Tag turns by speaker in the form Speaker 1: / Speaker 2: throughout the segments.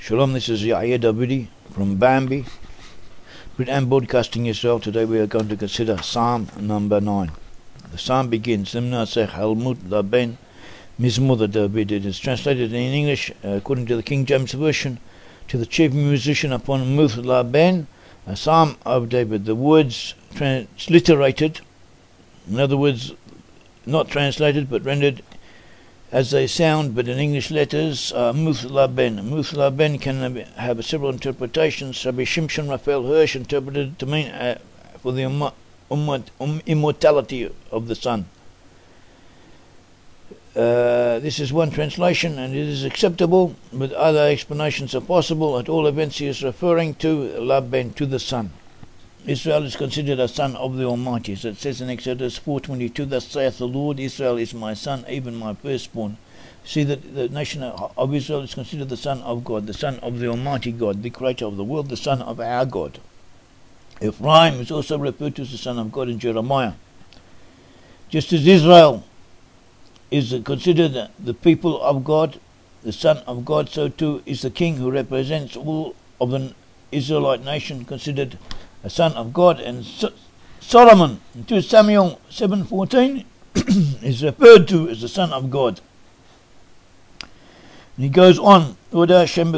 Speaker 1: Shalom, this is Yahya Davidi from Bambi, and broadcasting Israel. Today we are going to consider Psalm number 9. The psalm begins, Simna Sech Halmut Laben Mizmor David. It is translated in English, according to the King James Version, to the chief musician upon Muth Laben, a psalm of David. The words transliterated, in other words, not translated but rendered as they sound, but in English letters, Muth Laben. Muth Laben can have several interpretations. Rabbi Shimshon Raphael Hirsch interpreted it to mean for the immortality of the sun. This is one translation, and it is acceptable, but other explanations are possible. At all events, he is referring to Laben, to the sun. Israel is considered a son of the Almighty. As it says in Exodus 4:22, thus saith the Lord, Israel is my son, even my firstborn. See that the nation of Israel is considered the son of God, the son of the Almighty God, the creator of the world, the son of our God. Ephraim is also referred to as the son of God in Jeremiah. Just as Israel is considered the people of God, the son of God, so too is the king who represents all of the Israelite nation considered a son of God. And Solomon in 2 Samuel 7:14 is referred to as the son of God. And he goes on, I will praise thee,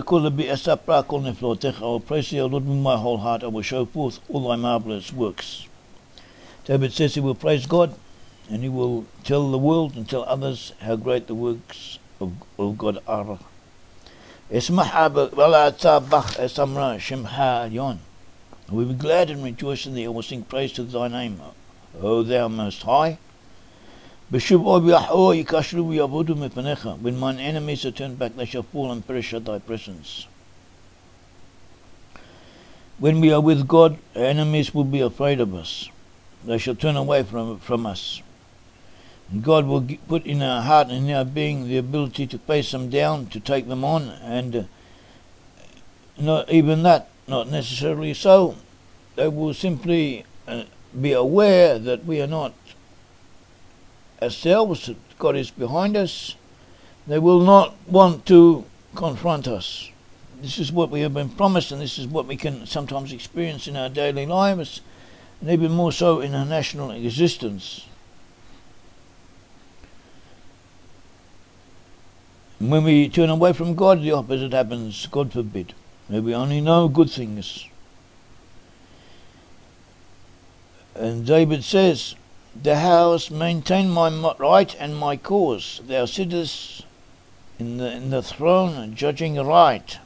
Speaker 1: O Lord, with my whole heart. I will show forth all thy marvelous works. David says he will praise God, and he will tell the world and tell others how great the works of God are. I will be glad and rejoice in thee. I will sing praise to thy name, O thou most high. When mine enemies are turned back, they shall fall and perish at thy presence. When we are with God, our enemies will be afraid of us. They shall turn away from us. And God will put in our heart and in our being the ability to face them down, to take them on, and not even that, not necessarily so. They will simply be aware that we are not ourselves, that God is behind us. They will not want to confront us. This is what we have been promised, and this is what we can sometimes experience in our daily lives, and even more so in our national existence. And when we turn away from God, the opposite happens, God forbid. May we only know good things. And David says, Thou hast maintained my right and my cause. Thou sittest in the throne, judging right.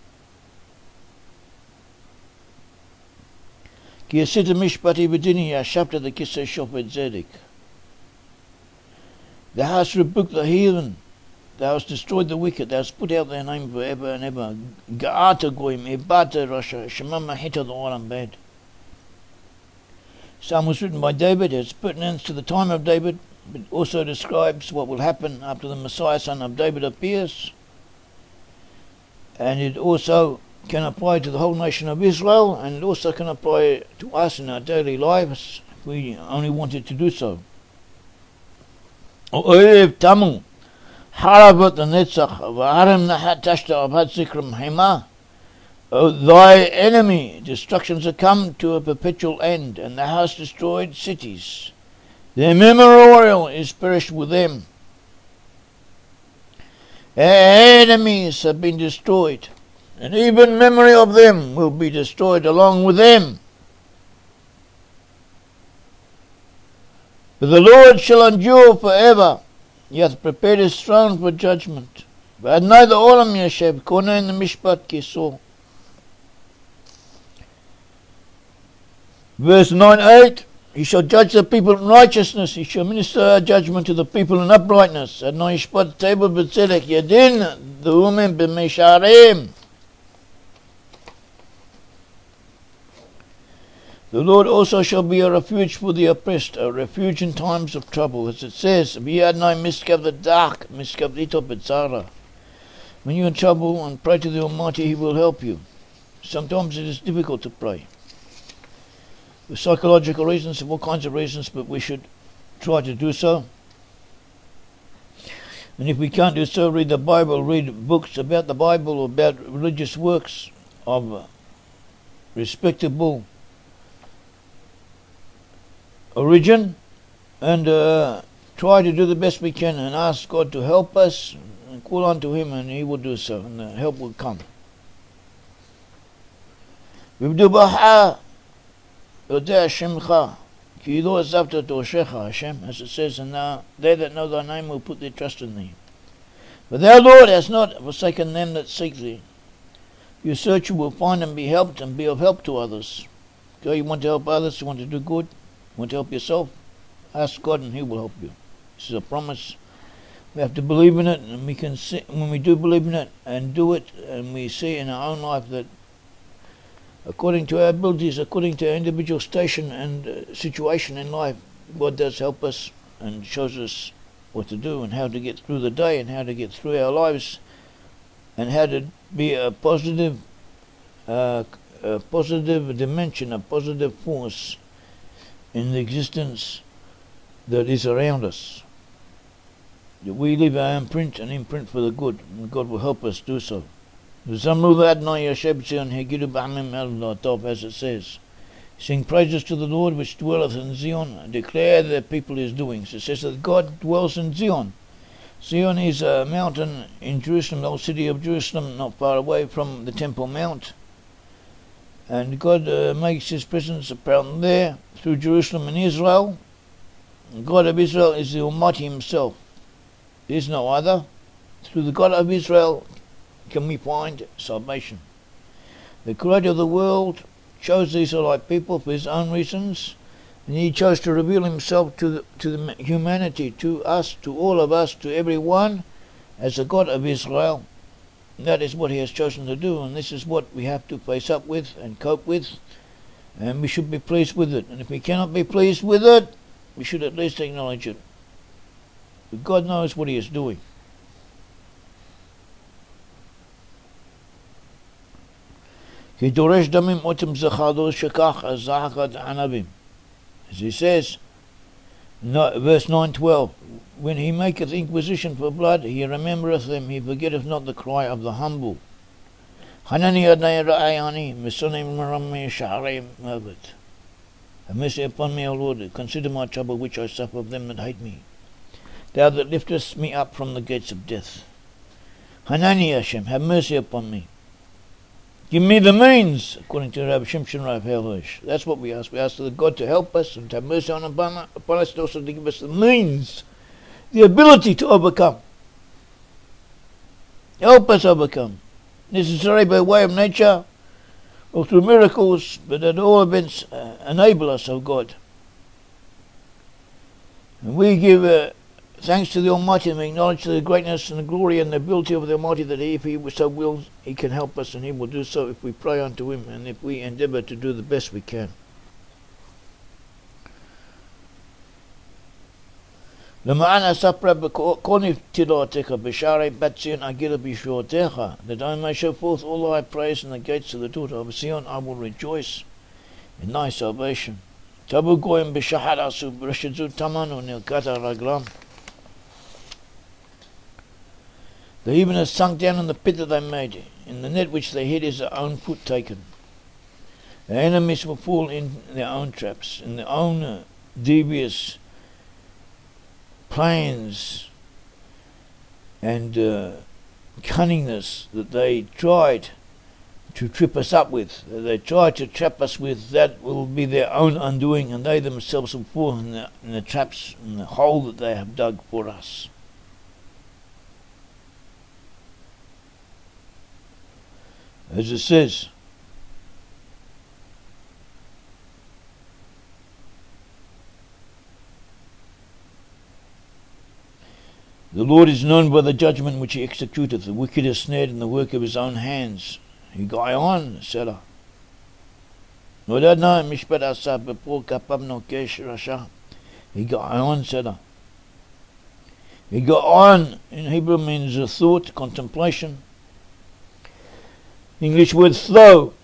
Speaker 1: Ki asita mishpati b'dini yashavta l'kisei shofet zedek. Thou hast rebuked the heathen. Thou hast destroyed the wicked. Thou hast put out their name forever and ever. Ga'ata goyim, ibata rasha, shema mahita l'olam bed. Psalm was written by David. It's pertinent to the time of David, but also describes what will happen after the Messiah, son of David, appears. And it also can apply to the whole nation of Israel, and it also can apply to us in our daily lives if we only wanted to do so. O'ev tamu haravat netzach v'harem nahat tashta abhat zikram hema. O thy enemy, destructions are come to a perpetual end, and thou hast destroyed cities. Their memorial is perished with them. Our enemies have been destroyed, and even memory of them will be destroyed along with them. But the Lord shall endure forever. He hath prepared his throne for judgment. V'adnai l'olam yashev, konen mishpat kisor. Verse 9-8, he shall judge the people in righteousness, he shall minister judgment to the people in uprightness. Adonai yishpat table b'tzedek yadin, the women b'mesharim. The Lord also shall be a refuge for the oppressed, a refuge in times of trouble. As it says, V'yadnai miskav the dark, miskav ito b'tzara. When you're in trouble and pray to the Almighty, he will help you. Sometimes it is difficult to pray, for psychological reasons, for all kinds of reasons, but we should try to do so. And if we can't do so, read the Bible, read books about the Bible or about religious works of respectable origin, and try to do the best we can and ask God to help us and call on to Him, and He will do so, and the help will come. V'v'dubaha yodeh Hashemcha ki lo azavta toshecha, Hashem, as it says, and they that know Thy name will put their trust in Thee. But Thou, Lord, hast not forsaken them that seek Thee. You search, you will find and be helped, and be of help to others. Okay, you want to help others, you want to do good, you want to help yourself, ask God and He will help you. This is a promise. We have to believe in it, and we can see, when we do believe in it and do it, and we see in our own life that according to our abilities, according to our individual station and situation in life, God does help us and shows us what to do and how to get through the day and how to get through our lives and how to be a positive dimension, a positive force in the existence that is around us. That we leave our imprint, an imprint for the good, and God will help us do so. As it says, sing praises to the Lord which dwelleth in Zion, and declare the people His doings. It says that God dwells in Zion. Zion is a mountain in Jerusalem, the old city of Jerusalem, not far away from the Temple Mount. And God makes His presence apparent there through Jerusalem and Israel. The God of Israel is the Almighty Himself. There is no other. Through the God of Israel can we find salvation. The Creator of the world chose the Israelite people for His own reasons, and He chose to reveal Himself to the humanity, to us, to all of us, to everyone, as the God of Israel. And that is what He has chosen to do, and this is what we have to face up with and cope with, and we should be pleased with it. And if we cannot be pleased with it, we should at least acknowledge it. But God knows what He is doing. As He says, verse 9-12, when He maketh inquisition for blood, He remembereth them, He forgetteth not the cry of the humble. Have mercy upon me, O Lord, consider my trouble which I suffer of them that hate me. Thou that liftest me up from the gates of death. Hanani Hashem, have mercy upon me. Give me the means, according to Rabbi Shimshon Rav Hirsch. That's what we ask. We ask the God to help us and to have mercy upon us, and also to give us the means, the ability to overcome. Help us overcome. Necessary by way of nature or through miracles, but at all events enable us, O God. And we give thanks to the Almighty, and we acknowledge the greatness and the glory and the ability of the Almighty, that if He so wills, He can help us, and He will do so if we pray unto Him and if we endeavour to do the best we can. That I may show forth all Thy praise in the gates of the daughter of Zion, I will rejoice in Thy salvation. They even have sunk down in the pit that they made. In the net which they hid is their own foot taken. Their enemies will fall in their own traps, in their own devious plans and cunningness that they tried to trip us up with. They tried to trap us with, that will be their own undoing, and they themselves will fall in the traps, in the hole that they have dug for us. As it says, the Lord is known by the judgment which He executeth. The wicked is snared in the work of his own hands. He got on, Selah. He got on, Selah. He got on in Hebrew means a thought, contemplation. English word thought,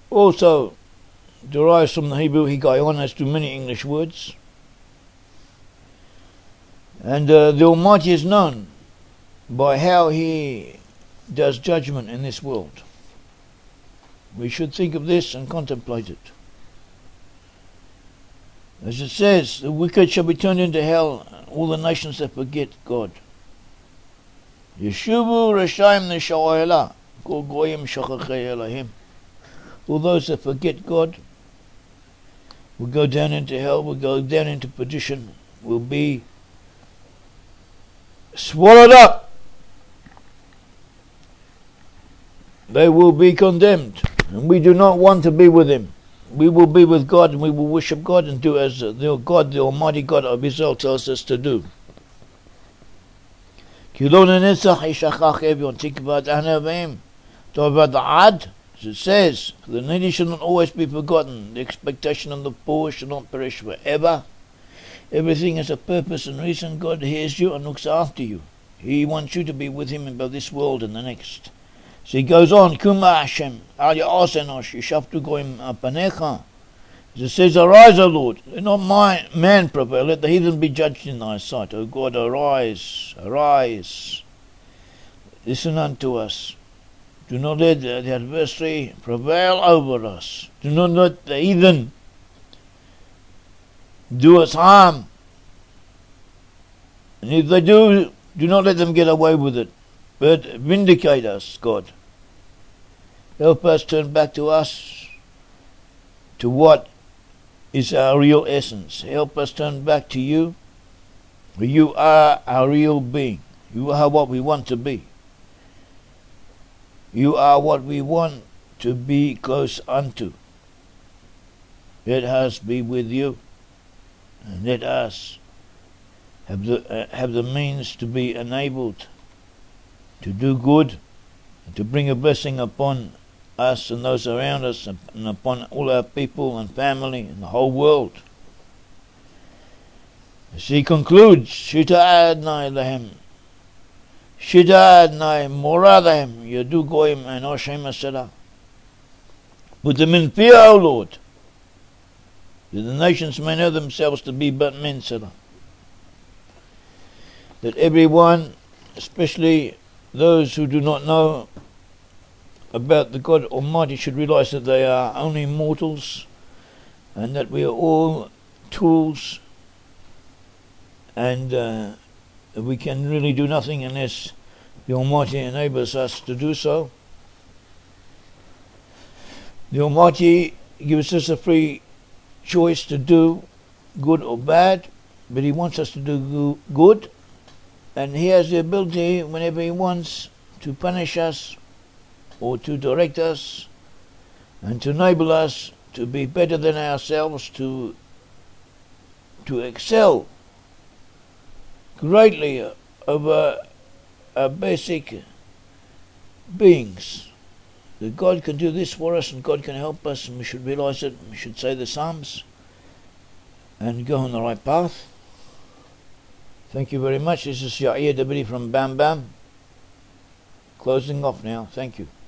Speaker 1: also derives from the Hebrew higayon, as do many English words. And the Almighty is known by how He does judgment in this world. We should think of this and contemplate it. As it says, the wicked shall be turned into hell, all the nations that forget God. Yeshuvu Rashaim Nesha'ela, Kol Goyim Shachachei Elohim. All those that forget God will go down into hell, will go down into perdition, will be swallowed up. They will be condemned, and we do not want to be with Him. We will be with God, and we will worship God and do as the Almighty God of Israel tells us to do. Think about Ad, as it says, the needy shall not always be forgotten. The expectation of the poor shall not perish forever. Everything has a purpose and reason. God hears you and looks after you. He wants you to be with Him in both this world and the next. So he goes on, Kuma Hashem, Al Ya'asenosh, Yishaftu Goim Panecha. As it says, arise, O Lord, let not man prevail, let the heathen be judged in thy sight. O God, arise, arise. Listen unto us. Do not let the adversary prevail over us. Do not let the heathen do us harm. And if they do not let them get away with it. But vindicate us, God. Help us turn back to us, to what is our real essence. Help us turn back to You. You are our real being. You are what we want to be. You are what we want to be close unto. Let us be with You, and let us have the means to be enabled to do good, and to bring a blessing upon us and those around us, and upon all our people and family and the whole world. As he concludes, Shita Adnai Lahem, Shita Adnai Moradahem, Yadu Goyim and Oshem Asera. Put them in fear, O Lord, that the nations may know themselves to be but men, Sarah. That everyone, especially those who do not know about the God Almighty, should realize that they are only mortals, and that we are all tools, and that we can really do nothing unless the Almighty enables us to do so. The Almighty gives us a free choice to do good or bad, but He wants us to do good. And He has the ability, whenever He wants, to punish us or to direct us and to enable us to be better than ourselves, to excel greatly over our basic beings. That God can do this for us and God can help us, and we should realize it. We should say the Psalms and go on the right path. Thank you very much. This is Yair Dabiri from Bam Bam. Closing off now. Thank you.